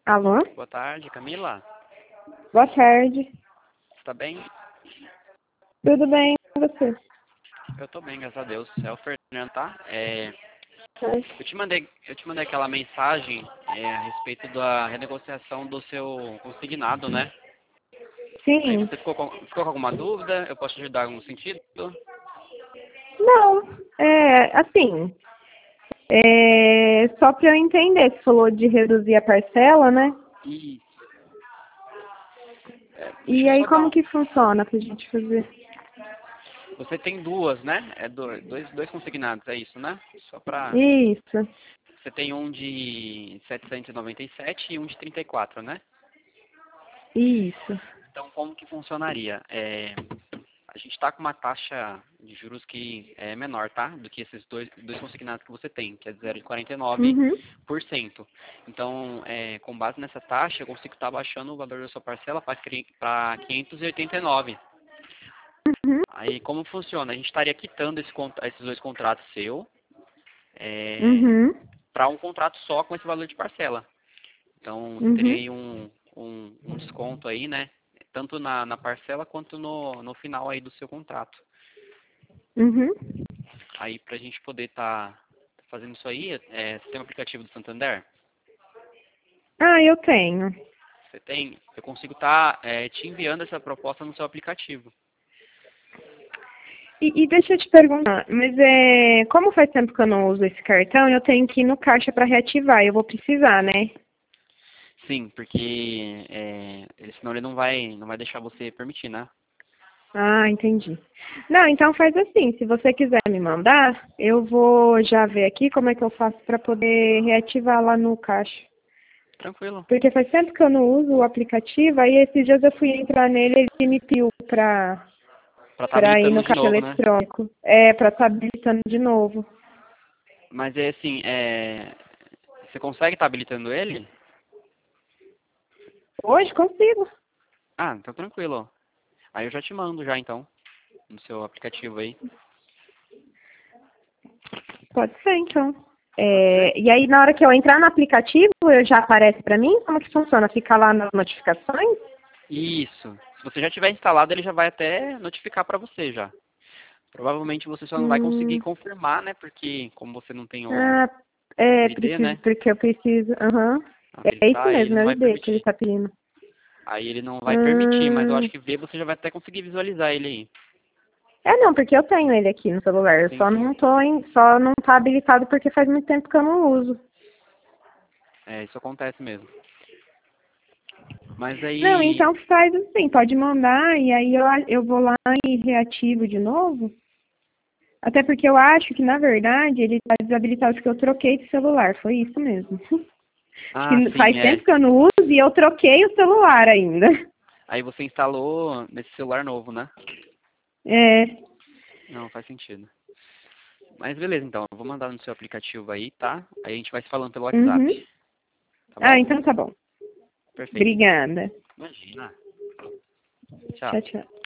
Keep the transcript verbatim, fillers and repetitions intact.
Alô? Boa tarde, Camila. Boa tarde. Você tá bem? Tudo bem com você? Eu tô bem, graças a Deus. É o Fernando, tá? É, Oi. eu te mandei, eu te mandei aquela mensagem é, a respeito da renegociação do seu consignado, né? Aí Sim. você ficou com, ficou com alguma dúvida? Eu posso te ajudar em algum sentido? Não, é assim, é, só para eu entender, você falou de reduzir a parcela, né? Isso. É, deixa E eu aí só dar como um... que funciona pra gente fazer? Você tem duas, né? É do- dois, dois consignados, é isso, né? Só pra... Isso, Você tem um de setecentos e noventa e sete e um de trinta e quatro, né? isso. Então, como que funcionaria? É, a gente está com uma taxa de juros que é menor, tá? Do que esses dois, dois consignados que você tem, que é de zero vírgula quarenta e nove Uhum, por cento. Então, é, com base nessa taxa, eu consigo estar baixando o valor da sua parcela para quinhentos e oitenta e nove. uhum, Aí, como funciona? A gente estaria quitando esse, cont- esses dois contratos seu é, uhum, para um contrato só com esse valor de parcela. Então, você teria uhum, aí um, um, um desconto aí, né? Tanto na, na parcela quanto no, no final aí do seu contrato. uhum. Aí, para a gente poder estar fazendo isso aí, é, você tem um aplicativo do Santander? Ah, eu tenho. Você tem? Eu consigo estar te enviando essa proposta no seu aplicativo. E, e deixa eu te perguntar, mas é, como faz tempo que eu não uso esse cartão, eu tenho que ir no caixa para reativar, eu vou precisar, né? Sim, porque é, ele- senão ele não vai, não vai deixar você permitir, né? Ah, entendi. Não, então faz assim, se você quiser me mandar, eu vou já ver aqui como é que eu faço para poder reativar lá no caixa. Tranquilo. Porque faz tempo que eu não uso o aplicativo, aí esses dias eu fui entrar nele, ele me pediu para Para estar para ir habilitando no de caixa novo, né? eletrônico. É, para estar habilitando de novo. Mas é assim, é, você consegue estar habilitando ele? Hoje consigo. Ah, então tranquilo. Aí eu já te mando já então, no seu aplicativo aí. Pode ser, então. Pode ser? É, e aí, na hora que eu entrar no aplicativo, eu já aparece para mim? Como que funciona? Fica lá nas notificações? Isso. Se você já tiver instalado, ele já vai até notificar para você já. Provavelmente você só não vai conseguir Hum, confirmar, né? Porque como você não tem o, ah, o é, I D, preciso, né? porque eu preciso. Aham. É isso Habilitar, aí ele mesmo, não é o vai I D que ele permitir. tá pedindo. Aí ele não vai permitir, mas eu acho Hum, que ver você já vai até conseguir visualizar ele aí. é não, porque eu tenho ele aqui no celular. Eu Sim, só sim. não tô em, só não tá habilitado porque faz muito tempo que eu não uso. É, isso acontece mesmo. Mas Não, aí, então faz assim, pode mandar e aí eu, eu vou lá e reativo de novo. Até porque eu acho que, na verdade, ele está desabilitado porque eu troquei de celular. Foi isso mesmo. Acho ah, que sim, faz é. tempo que eu não uso e eu troquei o celular ainda. Aí você instalou nesse celular novo, né? É. Não, faz sentido. Mas beleza, então. Eu vou mandar no seu aplicativo aí, tá? Aí a gente vai se falando pelo WhatsApp. Uhum. Tá Ah, bom? então tá bom. Perfeito, então. Obrigada. Imagina. Tchau, Tchau. tchau.